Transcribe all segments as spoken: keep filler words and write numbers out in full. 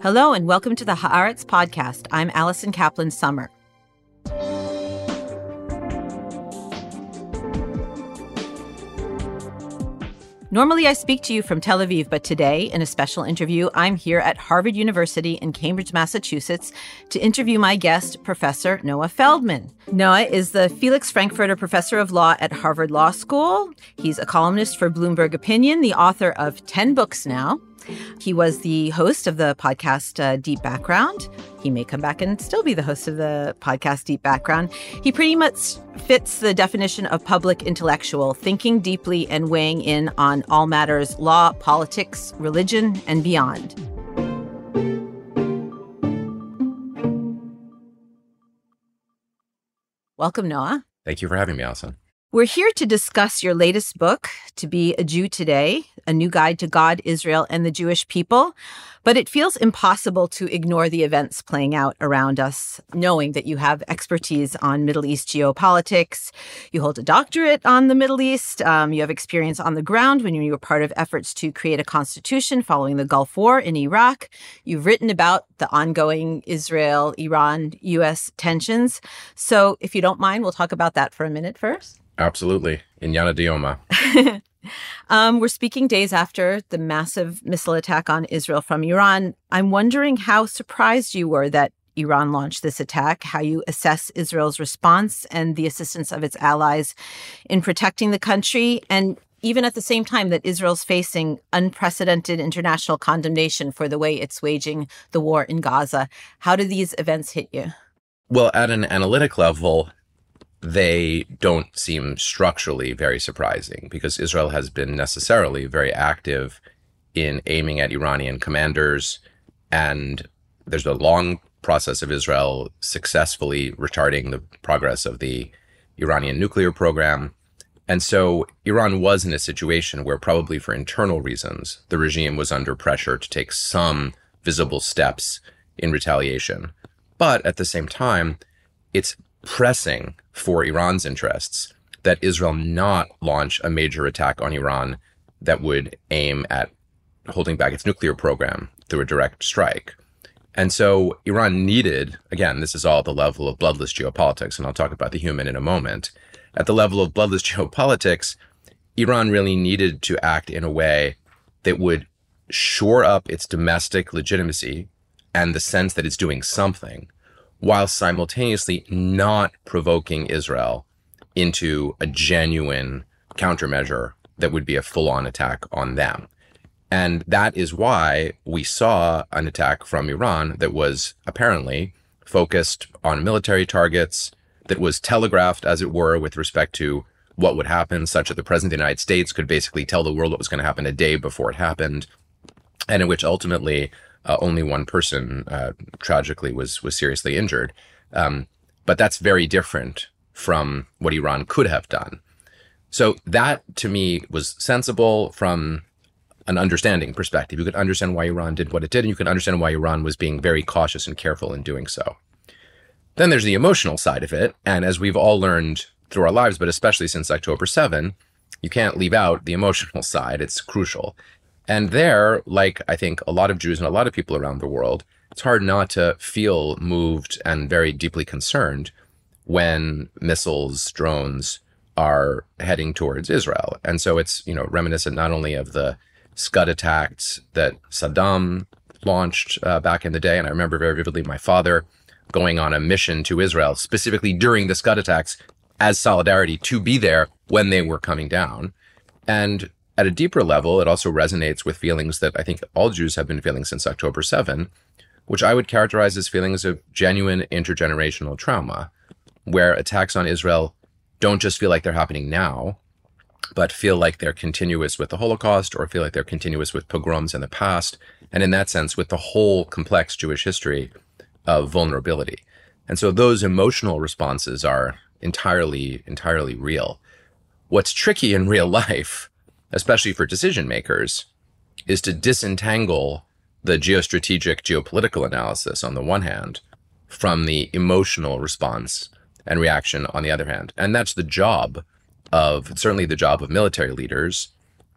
Hello and welcome to the Haaretz podcast. I'm Allison Kaplan Summer. Normally I speak to you from Tel Aviv, but today, in a special interview, I'm here at Harvard University in Cambridge, Massachusetts, to interview my guest, Professor Noah Feldman. Noah is the Felix Frankfurter Professor of Law at Harvard Law School. He's a columnist for Bloomberg Opinion, the author of ten books now. He was the host of the podcast uh, Deep Background. He may come back and still be the host of the podcast Deep Background. He pretty much fits the definition of public intellectual, thinking deeply and weighing in on all matters law, politics, religion, and beyond. Welcome, Noah. Thank you for having me, Allison. We're here to discuss your latest book, To Be a Jew Today, A New Guide to God, Israel, and the Jewish People. But it feels impossible to ignore the events playing out around us, knowing that you have expertise on Middle East geopolitics. You hold a doctorate on the Middle East. Um, you have experience on the ground when you were part of efforts to create a constitution following the Gulf War in Iraq. You've written about the ongoing Israel-Iran-U S tensions. So if you don't mind, we'll talk about that for a minute first. Absolutely. Inyana Dioma. um, we're speaking days after the massive missile attack on Israel from Iran. I'm wondering how surprised you were that Iran launched this attack, how you assess Israel's response and the assistance of its allies in protecting the country, and even at the same time that Israel's facing unprecedented international condemnation for the way it's waging the war in Gaza. How do these events hit you? Well, at an analytic level, they don't seem structurally very surprising because Israel has been necessarily very active in aiming at Iranian commanders. And there's a long process of Israel successfully retarding the progress of the Iranian nuclear program. And so Iran was in a situation where probably for internal reasons, the regime was under pressure to take some visible steps in retaliation. But at the same time, it's pressing for Iran's interests that Israel not launch a major attack on Iran that would aim at holding back its nuclear program through a direct strike. And so Iran needed, again, this is all at the level of bloodless geopolitics, and I'll talk about the human in a moment. At the level of bloodless geopolitics, Iran really needed to act in a way that would shore up its domestic legitimacy and the sense that it's doing something, while simultaneously not provoking Israel into a genuine countermeasure that would be a full-on attack on them. And that is why we saw an attack from Iran that was apparently focused on military targets, that was telegraphed, as it were, with respect to what would happen, such that the President of the United States could basically tell the world what was going to happen a day before it happened, and in which ultimately Uh, only one person uh, tragically was was seriously injured. Um, but that's very different from what Iran could have done. So that, to me, was sensible from an understanding perspective. You could understand why Iran did what it did, and you could understand why Iran was being very cautious and careful in doing so. Then there's the emotional side of it. And as we've all learned through our lives, but especially since October seventh, you can't leave out the emotional side. It's crucial. And there, like I think a lot of Jews and a lot of people around the world, it's hard not to feel moved and very deeply concerned when missiles, drones are heading towards Israel. And so it's, you know, reminiscent not only of the Scud attacks that Saddam launched uh, back in the day. And I remember very vividly my father going on a mission to Israel, specifically during the Scud attacks as solidarity to be there when they were coming down. And at a deeper level, it also resonates with feelings that I think all Jews have been feeling since October seventh, which I would characterize as feelings of genuine intergenerational trauma, where attacks on Israel don't just feel like they're happening now, but feel like they're continuous with the Holocaust or feel like they're continuous with pogroms in the past, and in that sense, with the whole complex Jewish history of vulnerability. And so those emotional responses are entirely, entirely real. What's tricky in real life, especially for decision makers, is to disentangle the geostrategic, geopolitical analysis on the one hand from the emotional response and reaction on the other hand. And that's the job of, certainly the job of military leaders,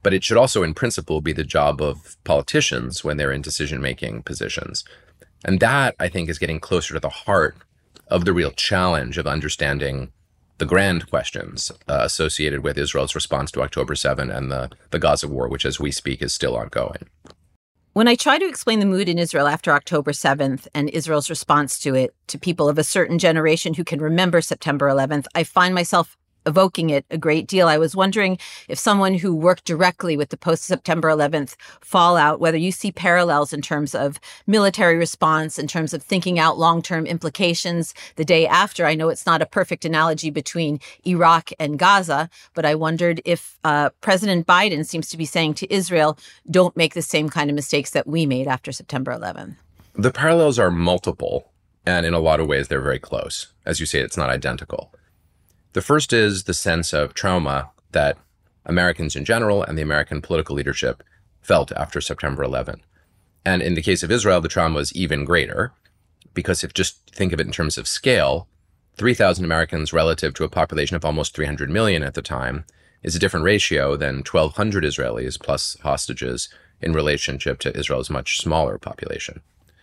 but it should also, in principle, be the job of politicians when they're in decision-making positions. And that, I think, is getting closer to the heart of the real challenge of understanding the grand questions uh, associated with Israel's response to October seventh and the, the Gaza war, which as we speak is still ongoing. When I try to explain the mood in Israel after October seventh and Israel's response to it to people of a certain generation who can remember September eleventh, I find myself evoking it a great deal. I was wondering if someone who worked directly with the post-September eleventh fallout, whether you see parallels in terms of military response, in terms of thinking out long-term implications the day after. I know it's not a perfect analogy between Iraq and Gaza, but I wondered if uh, President Biden seems to be saying to Israel, don't make the same kind of mistakes that we made after September eleventh. The parallels are multiple, and in a lot of ways, they're very close. As you say, it's not identical. The first is the sense of trauma that Americans in general and the American political leadership felt after September eleventh. And in the case of Israel, the trauma was even greater because if just think of it in terms of scale, three thousand Americans relative to a population of almost three hundred million at the time is a different ratio than twelve hundred Israelis plus hostages in relationship to Israel's much smaller population.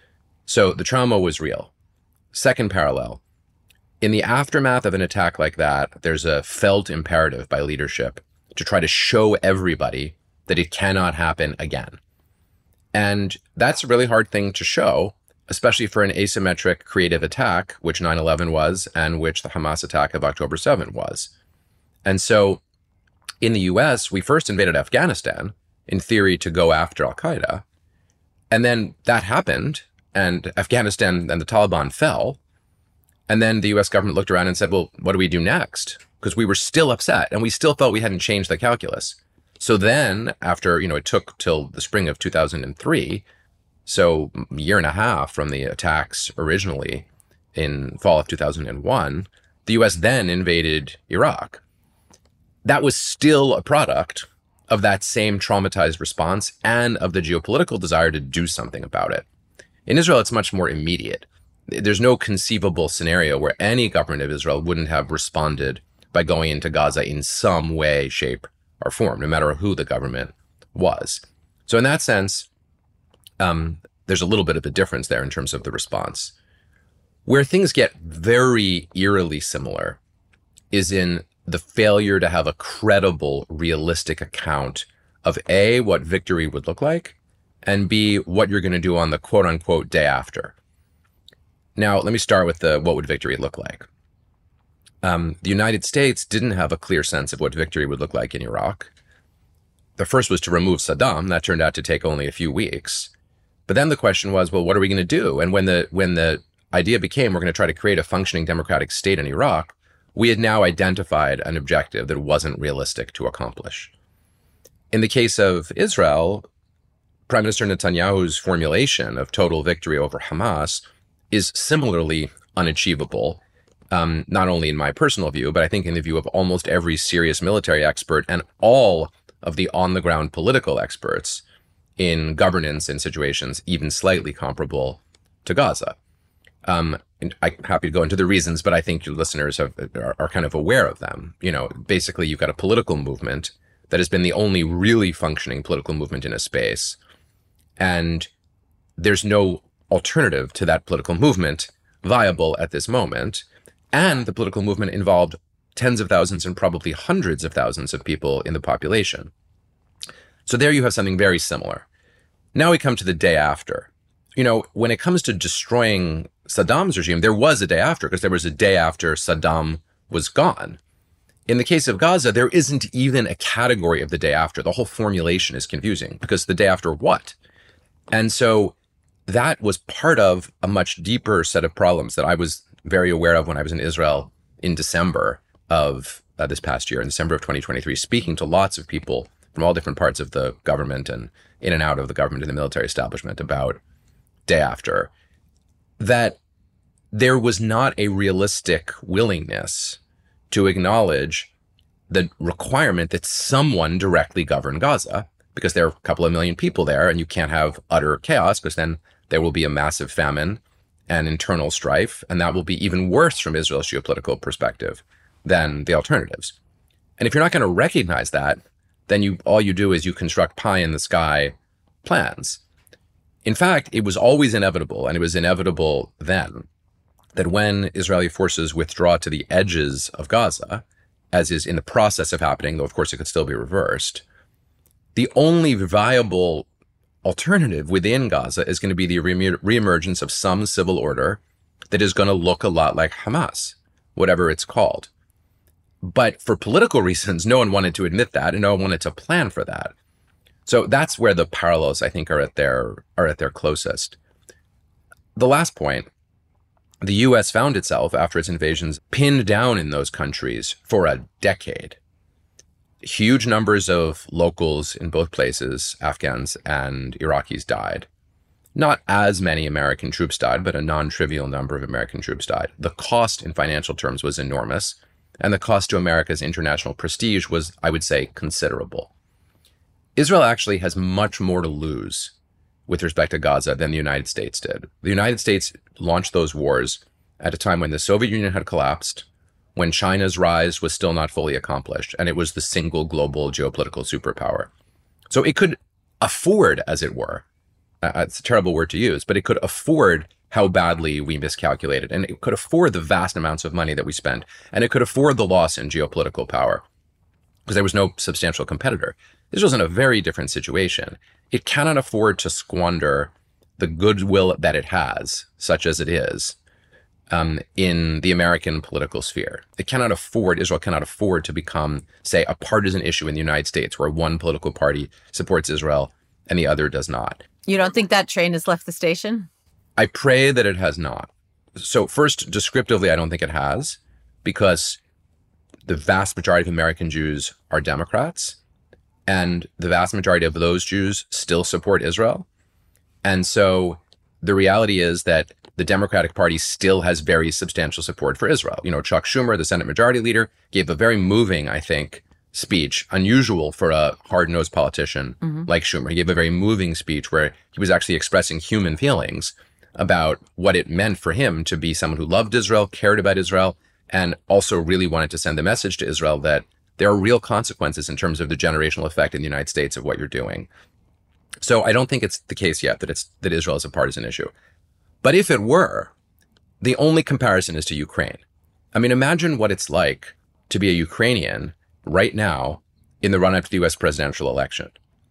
So the trauma was real. Second parallel. In the aftermath of an attack like that, there's a felt imperative by leadership to try to show everybody that it cannot happen again. And that's a really hard thing to show, especially for an asymmetric creative attack, which nine eleven was, and which the Hamas attack of October seventh was. And so in the U S, we first invaded Afghanistan, in theory, to go after al-Qaeda. And then that happened, and Afghanistan and the Taliban fell. And then the U S government looked around and said, well, what do we do next? Because we were still upset and we still felt we hadn't changed the calculus. So then after, you know, it took till the spring of two thousand three, so a year and a half from the attacks originally in fall of two thousand one, the U S then invaded Iraq. That was still a product of that same traumatized response and of the geopolitical desire to do something about it. In Israel, it's much more immediate. There's no conceivable scenario where any government of Israel wouldn't have responded by going into Gaza in some way, shape, or form, no matter who the government was. So in that sense, um, there's a little bit of a difference there in terms of the response. Where things get very eerily similar is in the failure to have a credible, realistic account of A, what victory would look like, and B, what you're going to do on the quote-unquote day after. Now, let me start with the what would victory look like. Um, the United States didn't have a clear sense of what victory would look like in Iraq. The first was to remove Saddam. That turned out to take only a few weeks. But then the question was, well, what are we going to do? And when the when the idea became we're going to try to create a functioning democratic state in Iraq, we had now identified an objective that wasn't realistic to accomplish. In the case of Israel, Prime Minister Netanyahu's formulation of total victory over Hamas is similarly unachievable, um, not only in my personal view, but I think in the view of almost every serious military expert and all of the on-the-ground political experts in governance in situations even slightly comparable to Gaza. Um, and I'm happy to go into the reasons, but I think your listeners have, are, are kind of aware of them. You know, basically, you've got a political movement that has been the only really functioning political movement in a space, and there's no alternative to that political movement viable at this moment. And the political movement involved tens of thousands and probably hundreds of thousands of people in the population. So there you have something very similar. Now we come to the day after. You know, when it comes to destroying Saddam's regime, there was a day after, because there was a day after Saddam was gone. In the case of Gaza, there isn't even a category of the day after. The whole formulation is confusing, because the day after what? And so that was part of a much deeper set of problems that I was very aware of when I was in Israel in December of uh, this past year, in December of twenty twenty-three, speaking to lots of people from all different parts of the government and in and out of the government and the military establishment about day after, that there was not a realistic willingness to acknowledge the requirement that someone directly govern Gaza, because there are a couple of million people there and you can't have utter chaos, because then there will be a massive famine and internal strife, and that will be even worse from Israel's geopolitical perspective than the alternatives. And if you're not going to recognize that, then you all you do is you construct pie in the sky plans. In fact, it was always inevitable, and it was inevitable then, that when Israeli forces withdraw to the edges of Gaza, as is in the process of happening, though of course it could still be reversed, the only viable alternative within Gaza is going to be the re- reemergence of some civil order that is going to look a lot like Hamas, whatever it's called. But for political reasons, no one wanted to admit that, and no one wanted to plan for that. So that's where the parallels, I think, are at their are at their closest. The last point, the U S found itself, after its invasions, pinned down in those countries for a decade. Huge numbers of locals in both places, Afghans and Iraqis, died. Not as many American troops died, but a non-trivial number of American troops died. The cost in financial terms was enormous, and the cost to America's international prestige was, I would say, considerable. Israel actually has much more to lose with respect to Gaza than the United States did. The United States launched those wars at a time when the Soviet Union had collapsed, when China's rise was still not fully accomplished, and it was the single global geopolitical superpower. So it could afford, as it were, uh, it's a terrible word to use, but it could afford how badly we miscalculated, and it could afford the vast amounts of money that we spent, and it could afford the loss in geopolitical power, because there was no substantial competitor. Israel's in a very different situation. It cannot afford to squander the goodwill that it has, such as it is, um, in the American political sphere. It cannot afford, Israel cannot afford to become, say, a partisan issue in the United States where one political party supports Israel and the other does not. You don't think that train has left the station? I pray that it has not. So first, descriptively, I don't think it has, because the vast majority of American Jews are Democrats, and the vast majority of those Jews still support Israel. And so the reality is that the Democratic Party still has very substantial support for Israel. You know, Chuck Schumer, the Senate Majority Leader, gave a very moving, I think, speech, unusual for a hard-nosed politician mm-hmm. like Schumer. He gave a very moving speech where he was actually expressing human feelings about what it meant for him to be someone who loved Israel, cared about Israel, and also really wanted to send the message to Israel that there are real consequences in terms of the generational effect in the United States of what you're doing. So I don't think it's the case yet that it's that Israel is a partisan issue. But if it were, the only comparison is to Ukraine. I mean, imagine what it's like to be a Ukrainian right now in the run-up to the U S presidential election.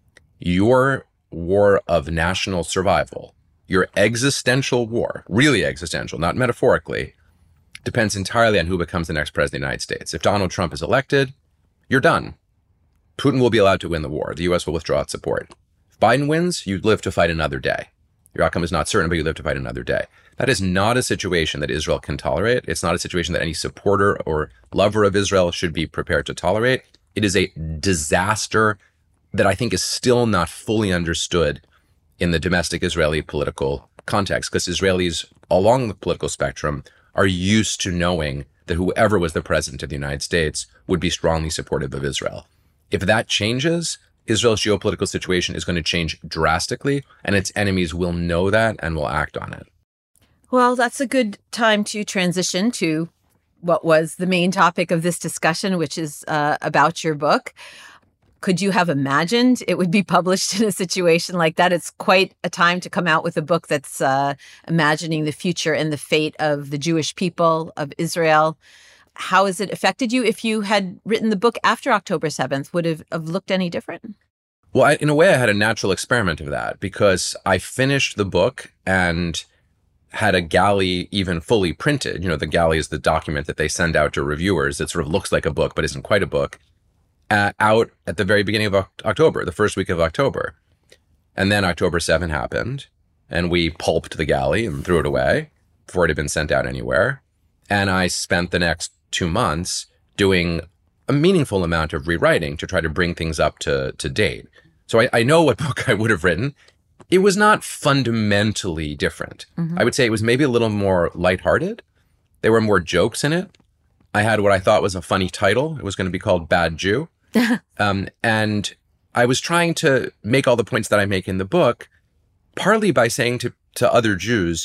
Your war of national survival, your existential war, really existential, not metaphorically, depends entirely on who becomes the next president of the United States. If Donald Trump is elected, you're done. Putin will be allowed to win the war. The U S will withdraw its support. If Biden wins, you live to fight another day. Your outcome is not certain, but you live to fight another day. That is not a situation that Israel can tolerate. It's not a situation that any supporter or lover of Israel should be prepared to tolerate. It is a disaster that I think is still not fully understood in the domestic Israeli political context, because Israelis along the political spectrum are used to knowing that whoever was the president of the United States would be strongly supportive of Israel. If that changes, Israel's geopolitical situation is going to change drastically, and its enemies will know that and will act on it. Well, that's a good time to transition to what was the main topic of this discussion, which is uh, about your book. Could you have imagined it would be published in a situation like that? It's quite a time to come out with a book that's uh, imagining the future and the fate of the Jewish people, of Israel. How has it affected you? If you had written the book after October seventh, would it have looked any different? Well, I, in a way, I had a natural experiment of that, because I finished the book and had a galley even fully printed. You know, the galley is the document that they send out to reviewers. It sort of looks like a book, but isn't quite a book. Uh, out at the very beginning of October, the first week of October. And then October seventh happened, and we pulped the galley and threw it away before it had been sent out anywhere. And I spent the next two months doing a meaningful amount of rewriting to try to bring things up to, to date. So I, I know what book I would have written. It was not fundamentally different. Mm-hmm. I would say it was maybe a little more lighthearted. There were more jokes in it. I had what I thought was a funny title. It was going to be called Bad Jew. um, and I was trying to make all the points that I make in the book, partly by saying to, to other Jews,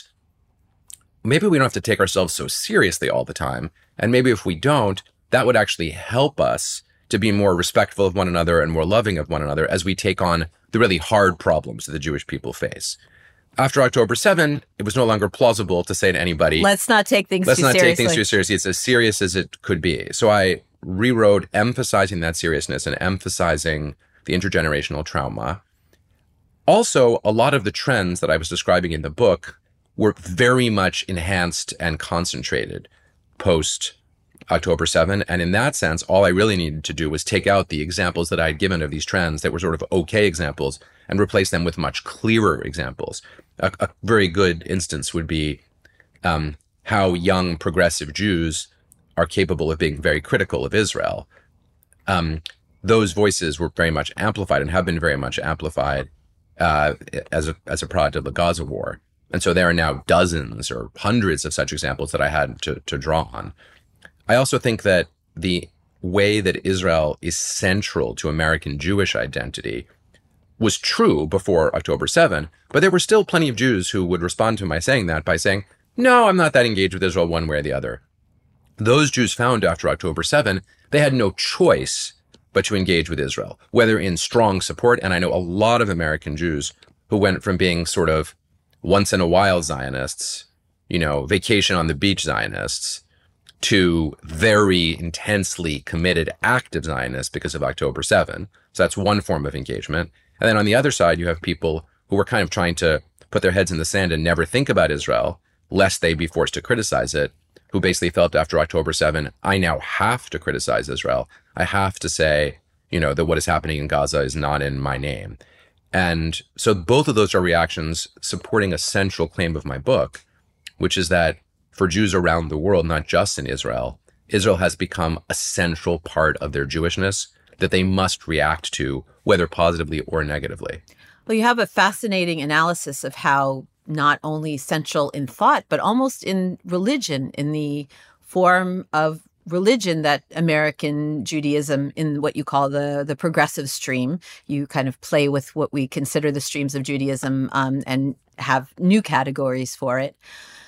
maybe we don't have to take ourselves so seriously all the time. And maybe if we don't, that would actually help us to be more respectful of one another and more loving of one another as we take on the really hard problems that the Jewish people face. After October seventh, it was no longer plausible to say to anybody, let's not take things let's too not seriously. take things too seriously. It's as serious as it could be. So I rewrote emphasizing that seriousness and emphasizing the intergenerational trauma. Also, a lot of the trends that I was describing in the book were very much enhanced and concentrated post October seventh. And in that sense, all I really needed to do was take out the examples that I had given of these trends that were sort of okay examples and replace them with much clearer examples. A, a very good instance would be um, how young progressive Jews are capable of being very critical of Israel. Um, those voices were very much amplified and have been very much amplified uh, as a as a product of the Gaza war. And so there are now dozens or hundreds of such examples that I had to, to draw on. I also think that the way that Israel is central to American Jewish identity was true before October seventh, but there were still plenty of Jews who would respond to my saying that by saying, no, I'm not that engaged with Israel one way or the other. Those Jews found after October seventh, they had no choice but to engage with Israel, whether in strong support. And I know a lot of American Jews who went from being sort of once in a while Zionists, you know, vacation on the beach Zionists, to very intensely committed active Zionists because of October seventh. So that's one form of engagement. And then on the other side, you have people who were kind of trying to put their heads in the sand and never think about Israel, lest they be forced to criticize it, who basically felt after October seventh, I now have to criticize Israel. I have to say, you know, that what is happening in Gaza is not in my name. And so both of those are reactions supporting a central claim of my book, which is that for Jews around the world, not just in Israel, Israel has become a central part of their Jewishness that they must react to, whether positively or negatively. Well, you have a fascinating analysis of how not only central in thought, but almost in religion, in the form of religion that American Judaism, in what you call the, the progressive stream, you kind of play with what we consider the streams of Judaism um, and have new categories for it.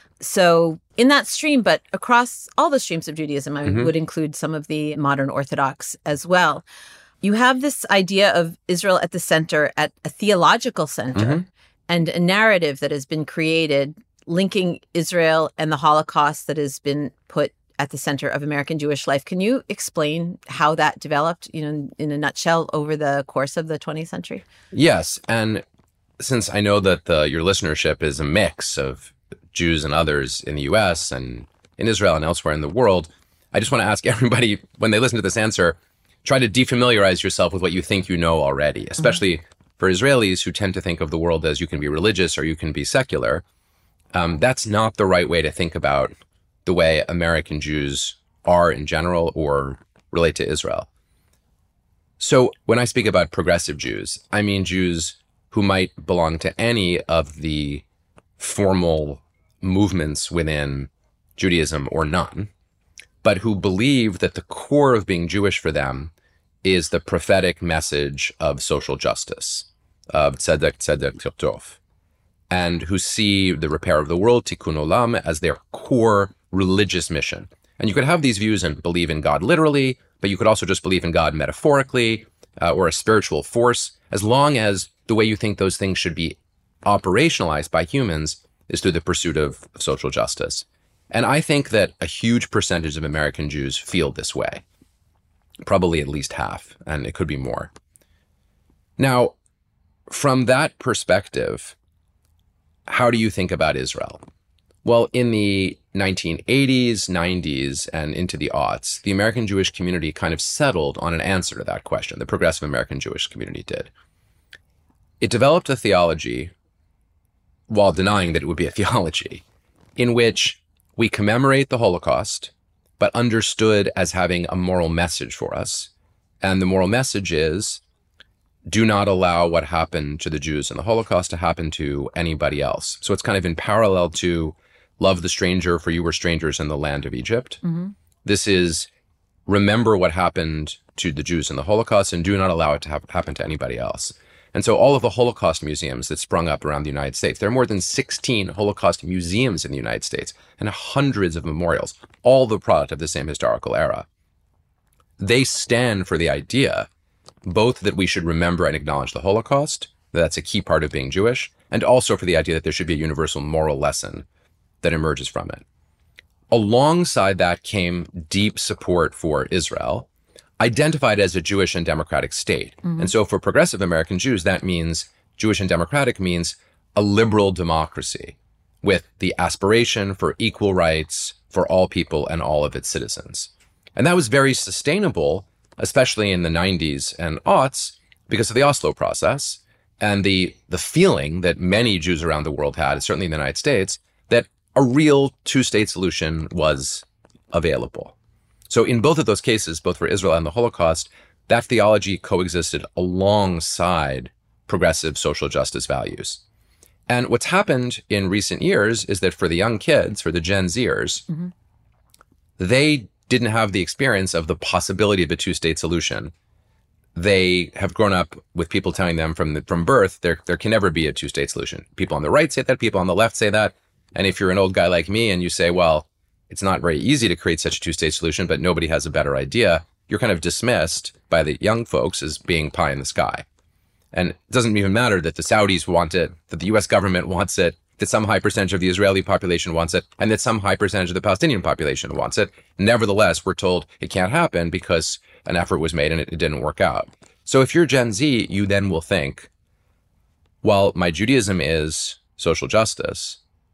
So in that stream, but across all the streams of Judaism, I mm-hmm. would include some of the modern Orthodox as well. You have this idea of Israel at the center, at a theological center, mm-hmm. and a narrative that has been created linking Israel and the Holocaust that has been put at the center of American Jewish life. Can you explain how that developed, you know, in a nutshell over the course of the twentieth century? Yes. And since I know that the, your listenership is a mix of Jews and others in the U S and in Israel and elsewhere in the world, I just want to ask everybody, when they listen to this answer, try to defamiliarize yourself with what you think you know already, especially mm-hmm. for Israelis who tend to think of the world as you can be religious or you can be secular. Um, that's not the right way to think about the way American Jews are in general or relate to Israel. So when I speak about progressive Jews, I mean Jews who might belong to any of the formal movements within Judaism or none, but who believe that the core of being Jewish for them is the prophetic message of social justice, of tzedek, tzedek, tov, and who see the repair of the world, tikkun olam, as their core religious mission. And you could have these views and believe in God literally, but you could also just believe in God metaphorically uh, or a spiritual force, as long as the way you think those things should be operationalized by humans is through the pursuit of social justice. And I think that a huge percentage of American Jews feel this way, probably at least half, and it could be more. Now, from that perspective, how do you think about Israel? Well, in the nineteen eighties, nineties, and into the aughts, the American Jewish community kind of settled on an answer to that question. The progressive American Jewish community did. It developed a theology, while denying that it would be a theology, in which we commemorate the Holocaust, but understood as having a moral message for us. And the moral message is, do not allow what happened to the Jews in the Holocaust to happen to anybody else. So it's kind of in parallel to love the stranger, for you were strangers in the land of Egypt. Mm-hmm. This is remember what happened to the Jews in the Holocaust and do not allow it to ha- happen to anybody else. And so all of the Holocaust museums that sprung up around the United States, there are more than sixteen Holocaust museums in the United States and hundreds of memorials, all the product of the same historical era. they stand for the idea both that we should remember and acknowledge the Holocaust, that that's a key part of being Jewish, and also for the idea that there should be a universal moral lesson that emerges from it. Alongside that came deep support for Israel, identified as a Jewish and democratic state. Mm-hmm. And so for progressive American Jews, that means Jewish and democratic means a liberal democracy with the aspiration for equal rights for all people and all of its citizens. And that was very sustainable, especially in the nineties and aughts, because of the Oslo process and the, the feeling that many Jews around the world had, certainly in the United States, that a real two-state solution was available. So in both of those cases, both for Israel and the Holocaust, that theology coexisted alongside progressive social justice values. And what's happened in recent years is that for the young kids, for the Gen Zers, mm-hmm. they didn't have the experience of the possibility of a two-state solution. They have grown up with people telling them from the, from birth, there, there can never be a two-state solution. People on the right say that, people on the left say that. And if you're an old guy like me and you say, well, it's not very easy to create such a two-state solution, but nobody has a better idea, you're kind of dismissed by the young folks as being pie in the sky. And it doesn't even matter that the Saudis want it, that the U S government wants it, that some high percentage of the Israeli population wants it, and that some high percentage of the Palestinian population wants it. Nevertheless, we're told it can't happen because an effort was made and it, it didn't work out. So if you're Gen Z, you then will think, well, my Judaism is social justice.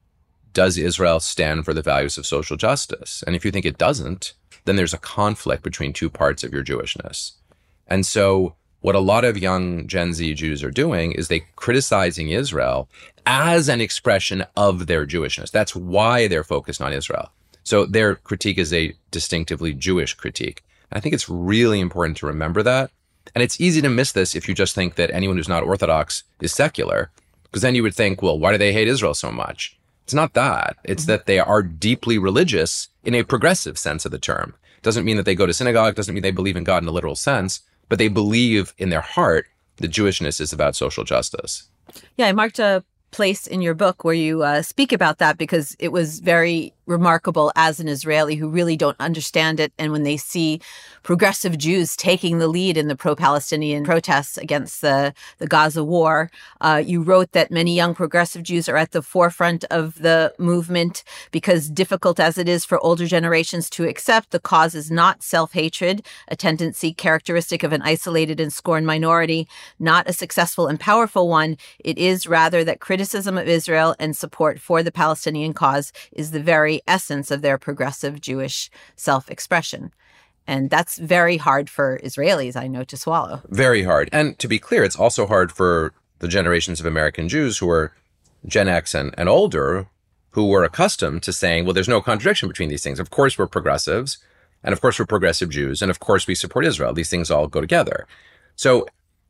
Does Israel stand for the values of social justice? And if you think it doesn't, then there's a conflict between two parts of your Jewishness. And so what a lot of young Gen Z Jews are doing is they criticizing Israel as an expression of their Jewishness. That's why they're focused on Israel. So their critique is a distinctively Jewish critique. I think it's really important to remember that. And it's easy to miss this if you just think that anyone who's not Orthodox is secular, because then you would think, well, why do they hate Israel so much? It's not that. It's mm-hmm. that they are deeply religious in a progressive sense of the term. Doesn't mean that they go to synagogue, doesn't mean they believe in God in a literal sense, but they believe in their heart that Jewishness is about social justice. Yeah, I marked a place in your book where you uh, speak about that because it was very remarkable as an Israeli who really don't understand it. And when they see progressive Jews taking the lead in the pro-Palestinian protests against the, the Gaza war, uh, you wrote that many young progressive Jews are at the forefront of the movement because difficult as it is for older generations to accept, the cause is not self-hatred, a tendency characteristic of an isolated and scorned minority, not a successful and powerful one. It is rather that criticism of Israel and support for the Palestinian cause is the very essence of their progressive Jewish self-expression. And that's very hard for Israelis, I know, to swallow. Very hard. And to be clear, it's also hard for the generations of American Jews who are Gen X and, and older, who were accustomed to saying, well, there's no contradiction between these things. Of course, we're progressives, and of course, we're progressive Jews, and of course, we support Israel. These things all go together. So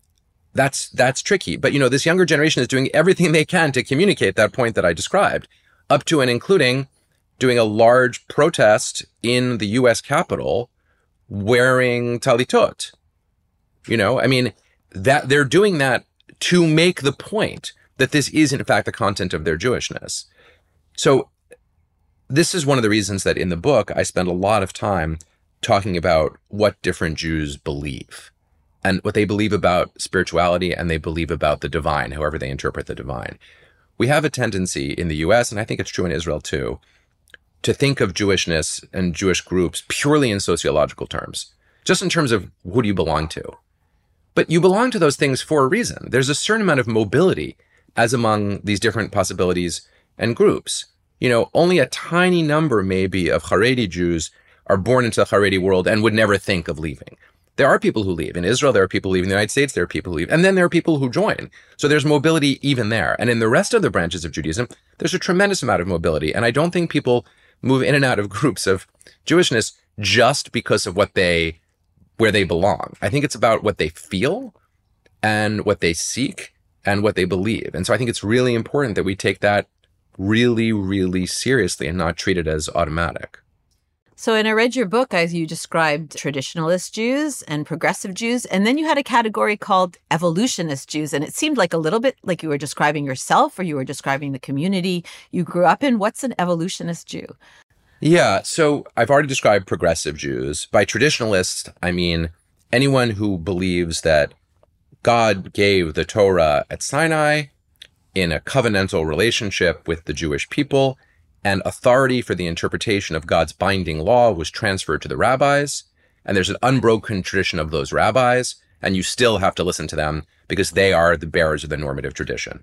that's that's tricky. But, you know, this younger generation is doing everything they can to communicate that point that I described, up to and including doing a large protest in the U S Capitol wearing talitot. You know, I mean, that they're doing that to make the point that this is, in fact, the content of their Jewishness. So this is one of the reasons that in the book, I spend a lot of time talking about what different Jews believe and what they believe about spirituality and they believe about the divine, however they interpret the divine. We have a tendency in the U S, and I think it's true in Israel too, to think of Jewishness and Jewish groups purely in sociological terms, just in terms of who do you belong to. But you belong to those things for a reason. There's a certain amount of mobility as among these different possibilities and groups. You know, only a tiny number maybe of Haredi Jews are born into the Haredi world and would never think of leaving. There are people who leave. In Israel, there are people who leave. In the United States, there are people who leave. And then there are people who join. So there's mobility even there. And in the rest of the branches of Judaism, there's a tremendous amount of mobility. And I don't think people move in and out of groups of Jewishness just because of what they, where they belong. I think it's about what they feel and what they seek and what they believe. And so I think it's really important that we take that really, really seriously and not treat it as automatic. So, and I read your book as you described traditionalist Jews and progressive Jews, and then you had a category called evolutionist Jews, and it seemed like a little bit like you were describing yourself or you were describing the community you grew up in. What's an evolutionist Jew? Yeah, so I've already described progressive Jews. By traditionalists, I mean anyone who believes that God gave the Torah at Sinai in a covenantal relationship with the Jewish people, and authority for the interpretation of God's binding law was transferred to the rabbis, and there's an unbroken tradition of those rabbis, and you still have to listen to them because they are the bearers of the normative tradition.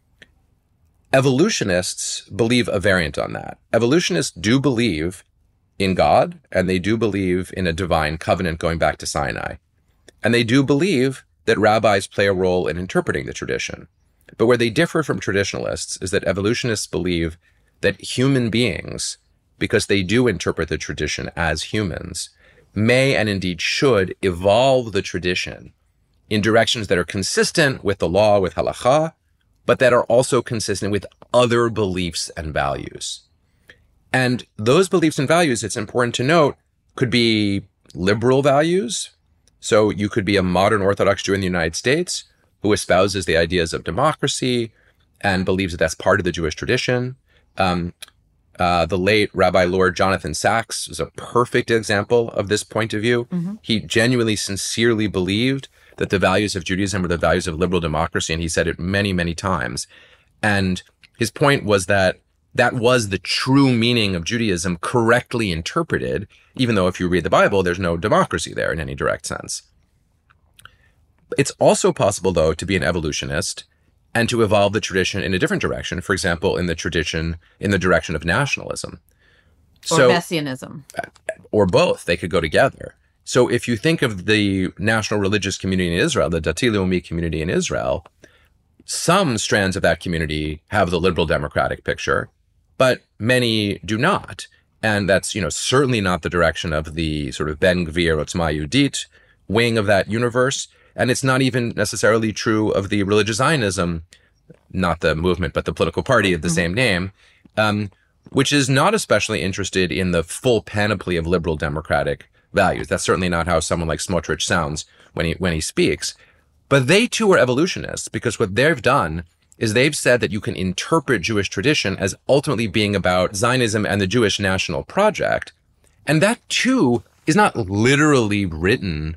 Evolutionists believe a variant on that. Evolutionists do believe in God, and they do believe in a divine covenant going back to Sinai. And they do believe that rabbis play a role in interpreting the tradition. But where they differ from traditionalists is that evolutionists believe that human beings, because they do interpret the tradition as humans, may and indeed should evolve the tradition in directions that are consistent with the law, with halakha, but that are also consistent with other beliefs and values. And those beliefs and values, it's important to note, could be liberal values. So you could be a modern Orthodox Jew in the United States who espouses the ideas of democracy and believes that that's part of the Jewish tradition. Um, uh, the late Rabbi Lord Jonathan Sacks was a perfect example of this point of view. Mm-hmm. He genuinely, sincerely believed that the values of Judaism were the values of liberal democracy, and he said it many, many times. And his point was that that was the true meaning of Judaism correctly interpreted, even though if you read the Bible, there's no democracy there in any direct sense. It's also possible, though, to be an evolutionist and to evolve the tradition in a different direction, for example, in the tradition, in the direction of nationalism. Or so, messianism. Or both. They could go together. So if you think of the national religious community in Israel, the Dati Leumi community in Israel, some strands of that community have the liberal democratic picture, but many do not. And that's, you know, certainly not the direction of the sort of Ben Gvir Otzma Yehudit wing of that universe. And it's not even necessarily true of the religious Zionism, not the movement, but the political party of the mm-hmm. same name, um, which is not especially interested in the full panoply of liberal democratic values. That's certainly not how someone like Smotrich sounds when he when he speaks. But they too are evolutionists, because what they've done is they've said that you can interpret Jewish tradition as ultimately being about Zionism and the Jewish national project. And that too is not literally written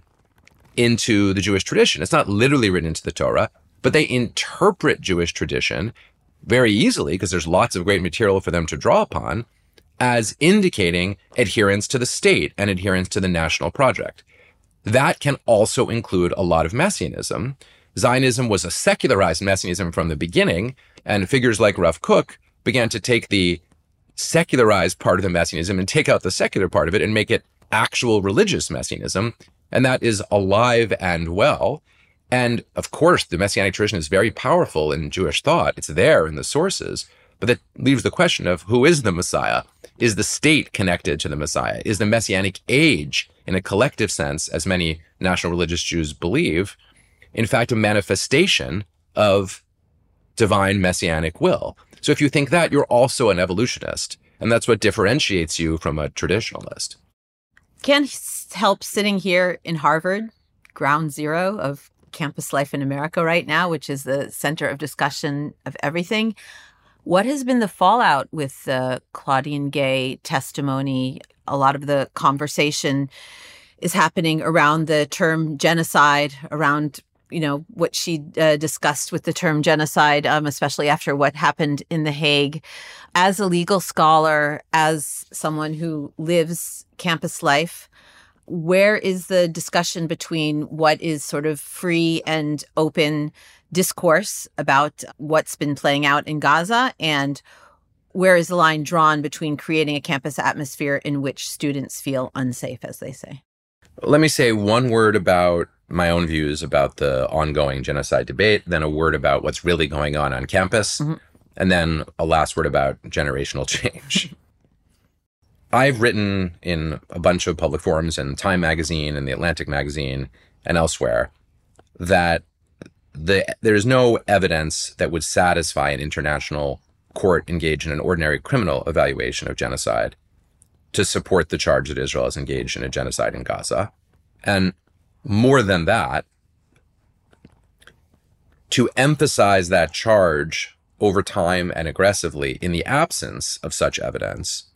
into the Jewish tradition. It's not literally written into the Torah, but they interpret Jewish tradition very easily, because there's lots of great material for them to draw upon, as indicating adherence to the state and adherence to the national project. That can also include a lot of messianism. Zionism was a secularized messianism from the beginning, and figures like Rav Kook began to take the secularized part of the messianism and take out the secular part of it and make it actual religious messianism. And that is alive and well. And of course, the messianic tradition is very powerful in Jewish thought. It's there in the sources. But that leaves the question of who is the Messiah? Is the state connected to the Messiah? Is the messianic age, in a collective sense, as many national religious Jews believe, in fact, a manifestation of divine messianic will? So if you think that, you're also an evolutionist. And that's what differentiates you from a traditionalist. Can't help sitting here in Harvard, ground zero of campus life in America right now, which is the center of discussion of everything. What has been the fallout with the Claudine Gay testimony? A lot of the conversation is happening around the term genocide, around, you know, what she uh, discussed with the term genocide, um, especially after what happened in The Hague. As a legal scholar, as someone who lives campus life, where is the discussion between what is sort of free and open discourse about what's been playing out in Gaza, and where is the line drawn between creating a campus atmosphere in which students feel unsafe, as they say? Let me say one word about my own views about the ongoing genocide debate, then a word about what's really going on on campus, mm-hmm. and then a last word about generational change. I've written in a bunch of public forums in Time Magazine and The Atlantic Magazine and elsewhere that the, there is no evidence that would satisfy an international court engaged in an ordinary criminal evaluation of genocide to support the charge that Israel is engaged in a genocide in Gaza. And more than that, to emphasize that charge over time and aggressively in the absence of such evidence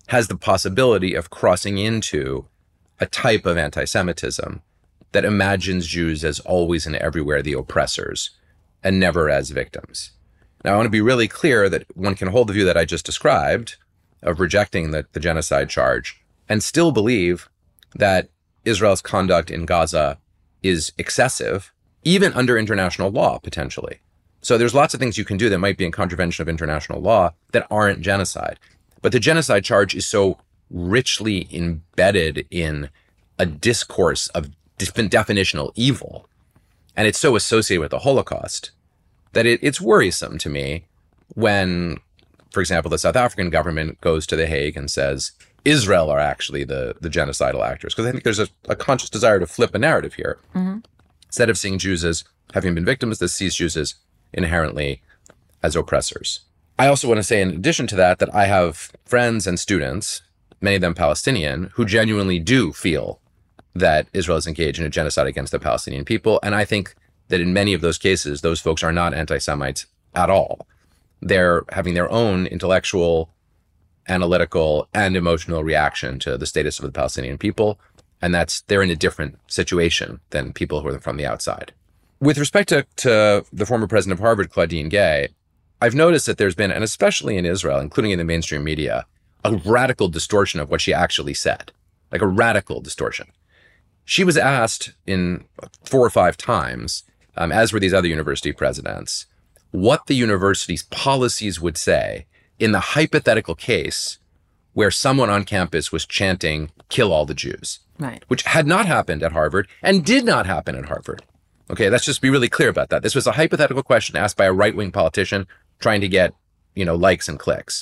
has the possibility of crossing into a type of anti-Semitism that imagines Jews as always and everywhere the oppressors and never as victims. Now, I want to be really clear that one can hold the view that I just described of rejecting the, the genocide charge and still believe that Israel's conduct in Gaza is excessive, even under international law, potentially. So there's lots of things you can do that might be in contravention of international law that aren't genocide. But the genocide charge is so richly embedded in a discourse of definitional evil, and it's so associated with the Holocaust, that it, it's worrisome to me when, for example, the South African government goes to The Hague and says, Israel are actually the, the genocidal actors. Because I think there's a, a conscious desire to flip a narrative here. Mm-hmm. Instead of seeing Jews as having been victims, this sees Jews as inherently as oppressors. I also want to say, in addition to that, that I have friends and students, many of them Palestinian, who genuinely do feel that Israel is engaged in a genocide against the Palestinian people. And I think that in many of those cases, those folks are not anti-Semites at all. They're having their own intellectual, analytical, and emotional reaction to the status of the Palestinian people. And that's, they're in a different situation than people who are from the outside. With respect to, to the former president of Harvard, Claudine Gay, I've noticed that there's been, and especially in Israel, including in the mainstream media, a radical distortion of what she actually said, like a radical distortion. She was asked in four or five times, um, as were these other university presidents, what the university's policies would say in the hypothetical case where someone on campus was chanting, kill all the Jews, right, which had not happened at Harvard and did not happen at Harvard. Okay, let's just be really clear about that. This was a hypothetical question asked by a right-wing politician trying to get, you know, likes and clicks.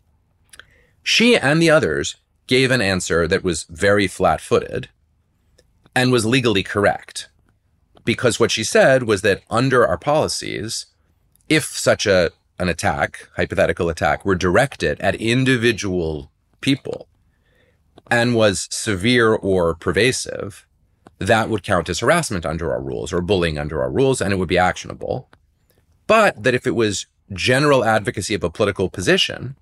She and the others gave an answer that was very flat-footed and was legally correct, because what she said was that under our policies, if such a an attack, hypothetical attack, were directed at individual people and was severe or pervasive, that would count as harassment under our rules or bullying under our rules, and it would be actionable. But that if it was general advocacy of a political position,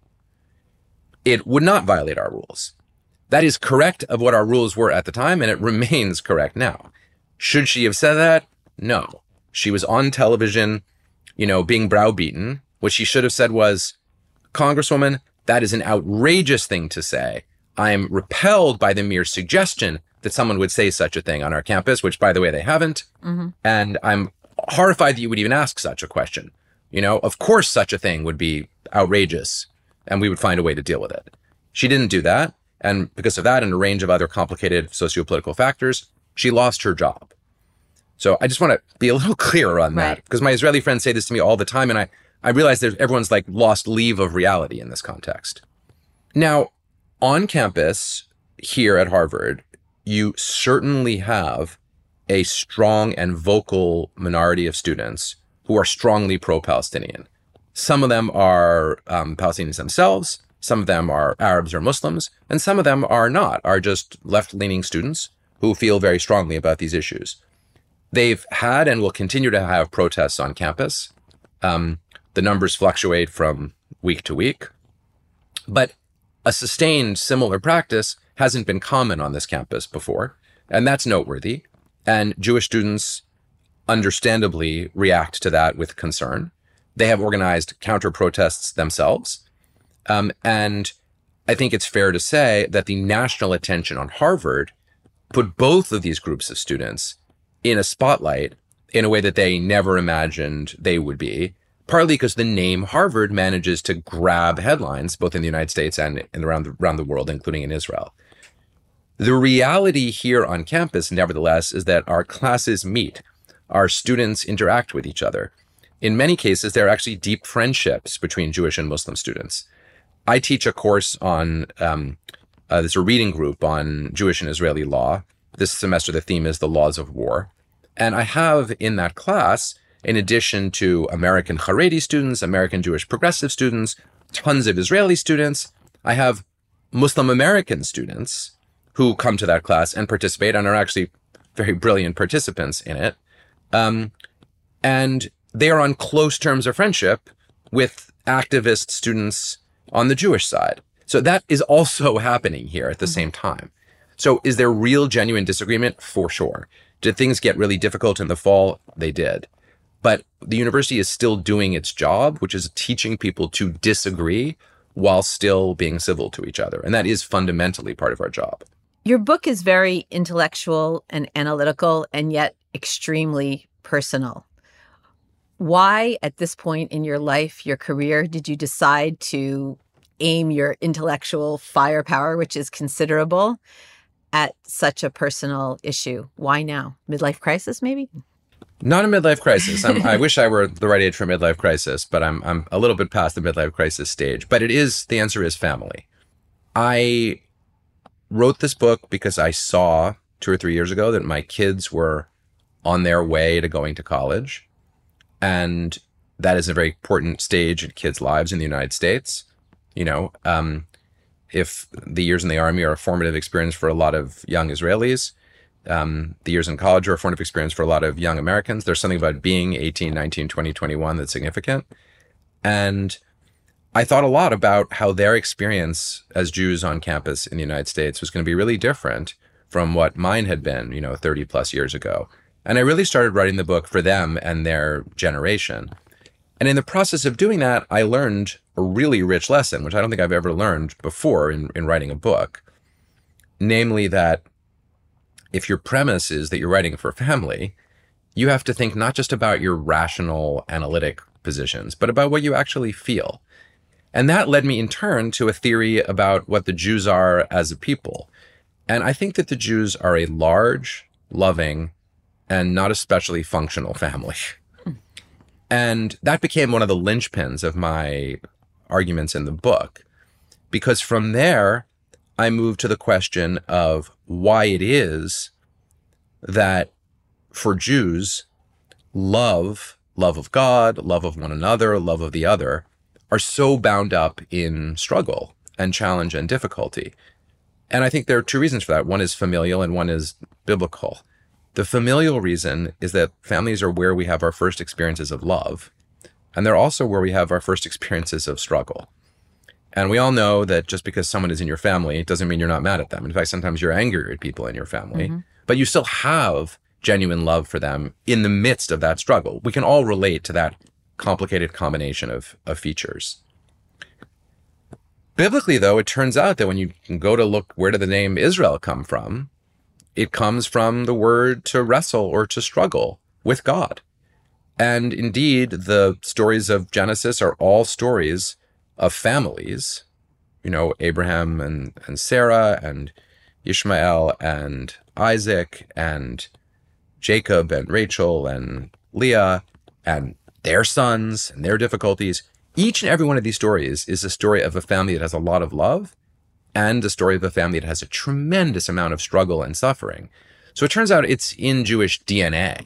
it would not violate our rules. That is correct of what our rules were at the time, and it remains correct now. Should she have said that? No. She was on television, you know, being browbeaten. What she should have said was, Congresswoman, that is an outrageous thing to say. I am repelled by the mere suggestion that someone would say such a thing on our campus, which, by the way, they haven't. Mm-hmm. And I'm horrified that you would even ask such a question. You know, of course, such a thing would be outrageous, and we would find a way to deal with it. She didn't do that. And because of that and a range of other complicated sociopolitical factors, she lost her job. So I just want to be a little clearer on that, because my Israeli friends say this to me all the time. And I, I realize that everyone's like lost leave of reality in this context. Now, on campus here at Harvard, you certainly have a strong and vocal minority of students who are strongly pro-Palestinian. Some of them are um, Palestinians themselves. Some of them are Arabs or Muslims, and some of them are not, are just left-leaning students who feel very strongly about these issues. They've had and will continue to have protests on campus. Um, the numbers fluctuate from week to week, but a sustained similar practice hasn't been common on this campus before, and that's noteworthy. And Jewish students understandably react to that with concern. They have organized counter-protests themselves. Um, and I think it's fair to say that the national attention on Harvard put both of these groups of students in a spotlight in a way that they never imagined they would be, partly because the name Harvard manages to grab headlines, both in the United States and, and around, the, around the world, including in Israel. The reality here on campus, nevertheless, is that our classes meet, our students interact with each other. In many cases, there are actually deep friendships between Jewish and Muslim students. I teach a course on, um, uh, there's a reading group on Jewish and Israeli law. This semester, the theme is the laws of war. And I have in that class, in addition to American Haredi students, American Jewish progressive students, tons of Israeli students, I have Muslim American students who come to that class and participate and are actually very brilliant participants in it. Um, and they are on close terms of friendship with activist students on the Jewish side. So that is also happening here at the mm-hmm. same time. So is there real, genuine disagreement? For sure. Did things get really difficult in the fall? They did. But the university is still doing its job, which is teaching people to disagree while still being civil to each other. And that is fundamentally part of our job. Your book is very intellectual and analytical and yet extremely personal. Why, at this point in your life, your career, did you decide to aim your intellectual firepower, which is considerable, at such a personal issue? Why now? Midlife crisis, maybe? Not a midlife crisis. I'm, I wish I were the right age for a midlife crisis, but I'm I'm a little bit past the midlife crisis stage. But it is, the answer is family. I wrote this book because I saw two or three years ago that my kids were on their way to going to college. And that is a very important stage in kids' lives in the United States. You know, um, if the years in the army are a formative experience for a lot of young Israelis, um, the years in college are a formative experience for a lot of young Americans. There's something about being eighteen, nineteen, twenty, twenty-one that's significant. And I thought a lot about how their experience as Jews on campus in the United States was going to be really different from what mine had been, you know, thirty plus years ago. And I really started writing the book for them and their generation. And in the process of doing that, I learned a really rich lesson, which I don't think I've ever learned before in, in writing a book. Namely that if your premise is that you're writing for family, you have to think not just about your rational, analytic positions, but about what you actually feel. And that led me in turn to a theory about what the Jews are as a people. And I think that the Jews are a large, loving, and not especially functional family. And that became one of the linchpins of my arguments in the book, because from there, I moved to the question of why it is that for Jews, love, love of God, love of one another, love of the other, are so bound up in struggle and challenge and difficulty. And I think there are two reasons for that. One is familial and one is biblical. The familial reason is that families are where we have our first experiences of love, and they're also where we have our first experiences of struggle. And we all know that just because someone is in your family doesn't mean you're not mad at them. In fact, sometimes you're angry at people in your family, mm-hmm. but you still have genuine love for them in the midst of that struggle. We can all relate to that complicated combination of, of features. Biblically, though, it turns out that when you go to look, where did the name Israel come from? It comes from the word to wrestle or to struggle with God. And indeed, the stories of Genesis are all stories of families, you know, Abraham and, and Sarah and Ishmael and Isaac and Jacob and Rachel and Leah and their sons and their difficulties. Each and every one of these stories is a story of a family that has a lot of love and a story of a family that has a tremendous amount of struggle and suffering. So it turns out it's in Jewish D N A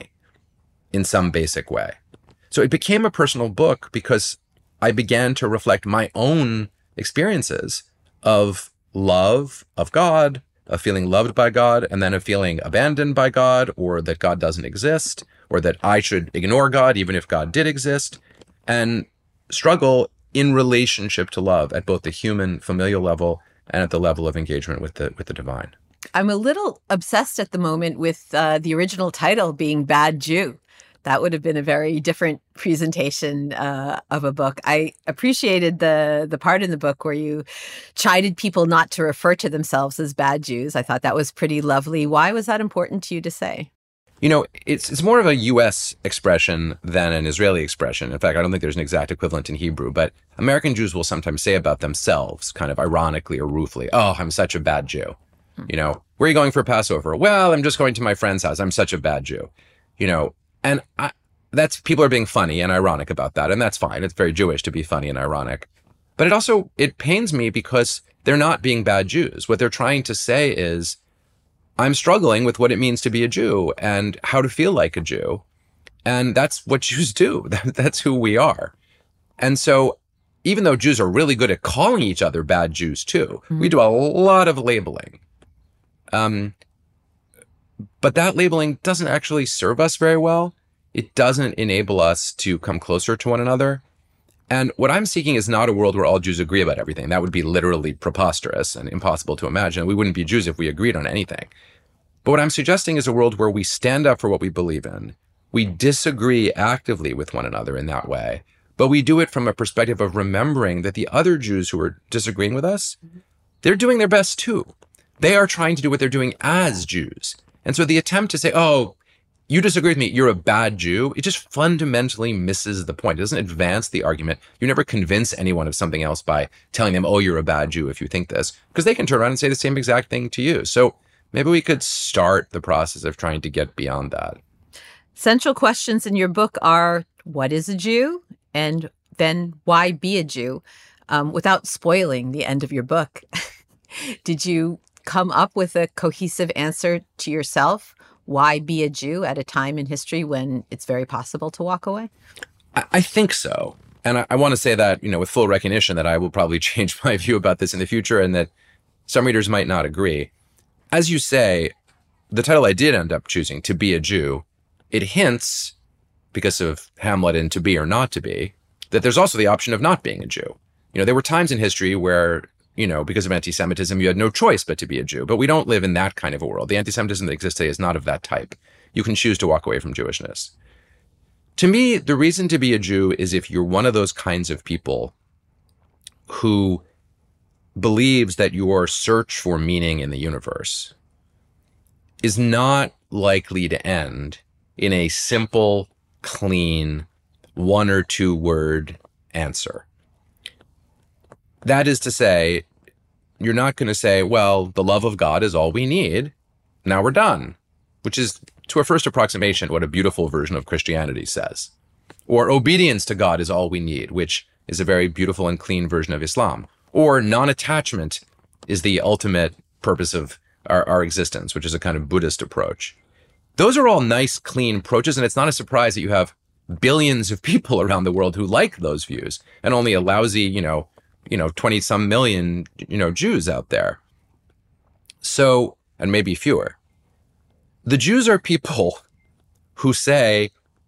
in some basic way. So it became a personal book because I began to reflect my own experiences of love of God, of feeling loved by God, and then of feeling abandoned by God, or that God doesn't exist, or that I should ignore God even if God did exist, and struggle in relationship to love at both the human familial level and at the level of engagement with the with the divine. I'm a little obsessed at the moment with uh, the original title being Bad Jew. That would have been a very different presentation uh, of a book. I appreciated the the part in the book where you chided people not to refer to themselves as bad Jews. I thought that was pretty lovely. Why was that important to you to say? You know, it's it's more of a U S expression than an Israeli expression. In fact, I don't think there's an exact equivalent in Hebrew, but American Jews will sometimes say about themselves, kind of ironically or ruefully, oh, I'm such a bad Jew. Hmm. You know, where are you going for Passover? Well, I'm just going to my friend's house. I'm such a bad Jew. You know, and I, that's, people are being funny and ironic about that. And that's fine. It's very Jewish to be funny and ironic. But it also, it pains me because they're not being bad Jews. What they're trying to say is, I'm struggling with what it means to be a Jew and how to feel like a Jew. And that's what Jews do. That's who we are. And so even though Jews are really good at calling each other bad Jews too, mm-hmm. we do a lot of labeling. Um, but that labeling doesn't actually serve us very well. It doesn't enable us to come closer to one another. And what I'm seeking is not a world where all Jews agree about everything. That would be literally preposterous and impossible to imagine. We wouldn't be Jews if we agreed on anything. But what I'm suggesting is a world where we stand up for what we believe in. We disagree actively with one another in that way, but we do it from a perspective of remembering that the other Jews who are disagreeing with us, they're doing their best too. They are trying to do what they're doing as Jews. And so the attempt to say, oh, you disagree with me, you're a bad Jew, it just fundamentally misses the point. It doesn't advance the argument. You never convince anyone of something else by telling them, oh, you're a bad Jew if you think this, because they can turn around and say the same exact thing to you. So maybe we could start the process of trying to get beyond that. Central questions in your book are, what is a Jew? And then why be a Jew? Um, without spoiling the end of your book, did you come up with a cohesive answer to yourself? Why be a Jew at a time in history when it's very possible to walk away? I, I think so. And I, I want to say that, you know, with full recognition that I will probably change my view about this in the future and that some readers might not agree. As you say, the title I did end up choosing, To Be a Jew, it hints, because of Hamlet and to be or not to be, that there's also the option of not being a Jew. You know, there were times in history where, you know, because of anti-Semitism, you had no choice but to be a Jew. But we don't live in that kind of a world. The anti-Semitism that exists today is not of that type. You can choose to walk away from Jewishness. To me, the reason to be a Jew is if you're one of those kinds of people who believes that your search for meaning in the universe is not likely to end in a simple, clean, one or two word answer. That is to say, you're not going to say, well, the love of God is all we need. Now we're done, which is, to a first approximation, what a beautiful version of Christianity says. Or obedience to God is all we need, which is a very beautiful and clean version of Islam. Or non-attachment is the ultimate purpose of our, our existence, which is a kind of Buddhist approach. Those are all nice, clean approaches, and it's not a surprise that you have billions of people around the world who like those views, and only a lousy, you know, you know, twenty some million, you know, Jews out there. So, and maybe fewer. The Jews are people who say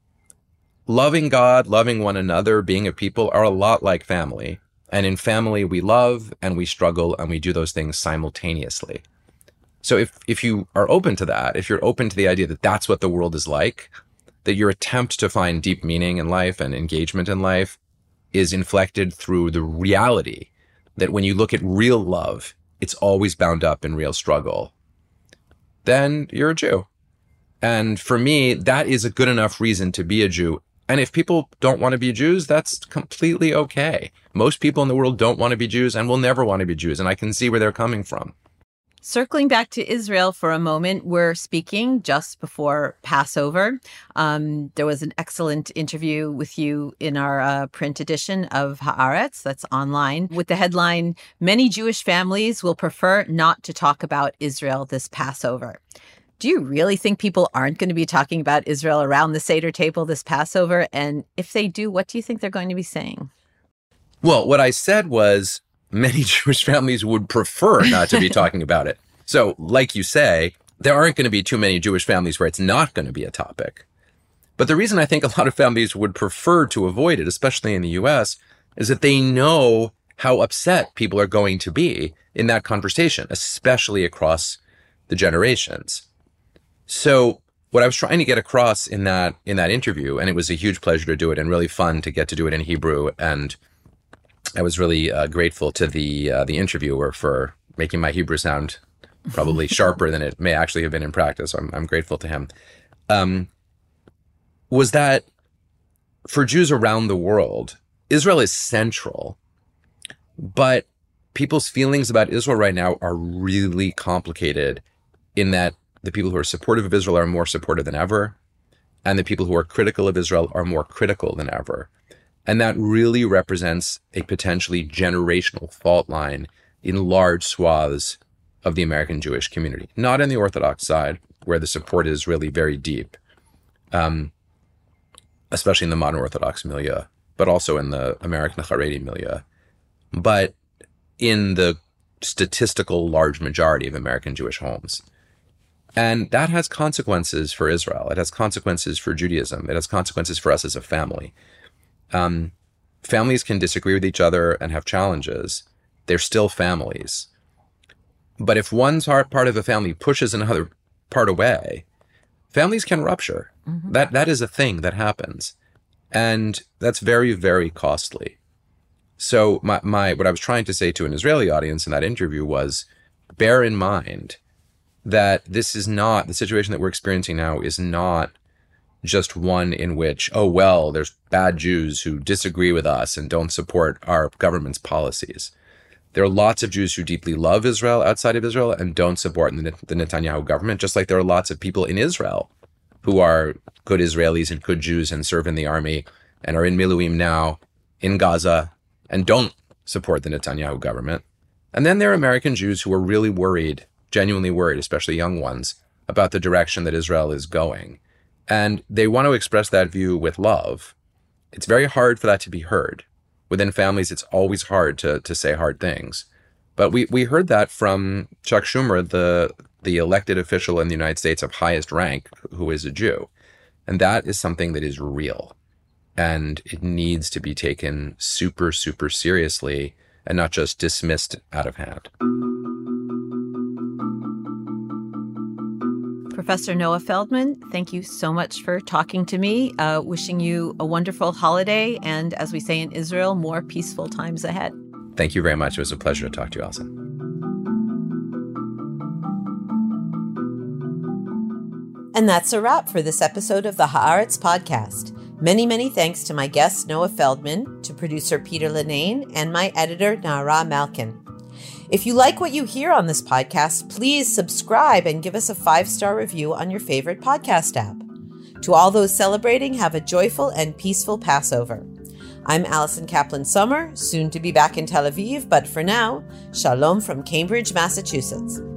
loving God, loving one another, being a people are a lot like family. And in family, we love and we struggle and we do those things simultaneously. So if, if you are open to that, if you're open to the idea that that's what the world is like, that your attempt to find deep meaning in life and engagement in life is inflected through the reality that when you look at real love, it's always bound up in real struggle, then you're a Jew. And for me, that is a good enough reason to be a Jew. And if people don't want to be Jews, that's completely okay. Most people in the world don't want to be Jews and will never want to be Jews. And I can see where they're coming from. Circling back to Israel for a moment, we're speaking just before Passover. Um, there was an excellent interview with you in our uh, print edition of Haaretz that's online with the headline, "Many Jewish families will prefer not to talk about Israel this Passover." Do you really think people aren't going to be talking about Israel around the Seder table this Passover? And if they do, what do you think they're going to be saying? Well, what I said was, many Jewish families would prefer not to be talking about it. So, like you say, there aren't going to be too many Jewish families where it's not going to be a topic. But the reason I think a lot of families would prefer to avoid it, especially in the U S, is that they know how upset people are going to be in that conversation, especially across the generations. So what I was trying to get across in that in that interview, and it was a huge pleasure to do it and really fun to get to do it in Hebrew, and I was really uh, grateful to the uh, the interviewer for making my Hebrew sound probably sharper than it may actually have been in practice. So I'm, I'm grateful to him. Um, was that for Jews around the world, Israel is central, but people's feelings about Israel right now are really complicated in that the people who are supportive of Israel are more supportive than ever, and the people who are critical of Israel are more critical than ever. And that really represents a potentially generational fault line in large swaths of the American Jewish community. Not in the Orthodox side, where the support is really very deep, um, especially in the modern Orthodox milieu, but also in the American Haredi milieu. But in the statistical large majority of American Jewish homes. And that has consequences for Israel. It has consequences for Judaism. It has consequences for us as a family. Um, Families can disagree with each other and have challenges. They're still families. But if one part of a family pushes another part away, families can rupture. Mm-hmm. That that is a thing that happens. And that's very, very costly. So my, my what I was trying to say to an Israeli audience in that interview was, bear in mind that this is not, the situation that we're experiencing now is not just one in which, oh, well, there's bad Jews who disagree with us and don't support our government's policies. There are lots of Jews who deeply love Israel outside of Israel and don't support the, the Netanyahu government, just like there are lots of people in Israel who are good Israelis and good Jews and serve in the army and are in Miluim now in Gaza and don't support the Netanyahu government. And then there are American Jews who are really worried, genuinely worried, especially young ones, about the direction that Israel is going. And they want to express that view with love. It's very hard for that to be heard. Within families, it's always hard to, to say hard things. But we, we heard that from Chuck Schumer, the, the elected official in the United States of highest rank, who is a Jew. And that is something that is real. And it needs to be taken super, super seriously and not just dismissed out of hand. Professor Noah Feldman, thank you so much for talking to me. Uh, wishing you a wonderful holiday and, as we say in Israel, more peaceful times ahead. Thank you very much. It was a pleasure to talk to you, Alison. And that's a wrap for this episode of the Haaretz podcast. Many, many thanks to my guest, Noah Feldman, to producer Peter Linane, and my editor, Nahara Malkin. If you like what you hear on this podcast, please subscribe and give us a five-star review on your favorite podcast app. To all those celebrating, have a joyful and peaceful Passover. I'm Alison Kaplan-Sommer, soon to be back in Tel Aviv, but for now, shalom from Cambridge, Massachusetts.